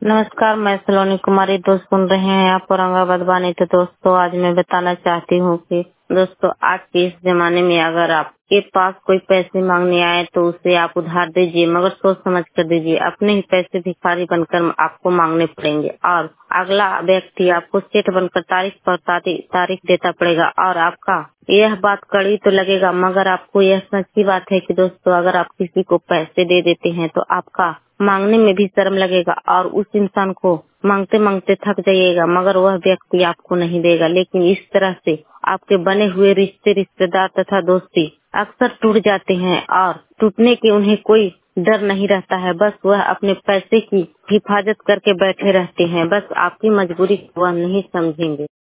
नमस्कार, मैं सलोनी कुमारी। दोस्त सुन रहे हैं आप औरंगाबाद बानी। तो दोस्तों, आज मैं बताना चाहती हूँ कि दोस्तों, आज के इस जमाने में अगर आपके पास कोई पैसे मांगने आए तो उसे आप उधार दीजिए, मगर सोच समझ कर दीजिए। अपने ही पैसे भिखारी बनकर आपको मांगने पड़ेंगे और अगला व्यक्ति आपको सेठ बनकर तारीख पर तारीख देता पड़ेगा। और आपका यह बात कड़ी तो लगेगा, मगर आपको यह सच्ची बात है कि दोस्तों, अगर आप किसी को पैसे दे देते हैं तो आपका मांगने में भी शर्म लगेगा और उस इंसान को मांगते मांगते थक जाइएगा, मगर वह व्यक्ति आपको नहीं देगा। लेकिन इस तरह से आपके बने हुए रिश्तेदार तथा दोस्ती अक्सर टूट जाते हैं और टूटने के उन्हें कोई डर नहीं रहता है। बस वह अपने पैसे की हिफाजत करके बैठे रहते हैं। बस आपकी मजबूरी को वह नहीं समझेंगे।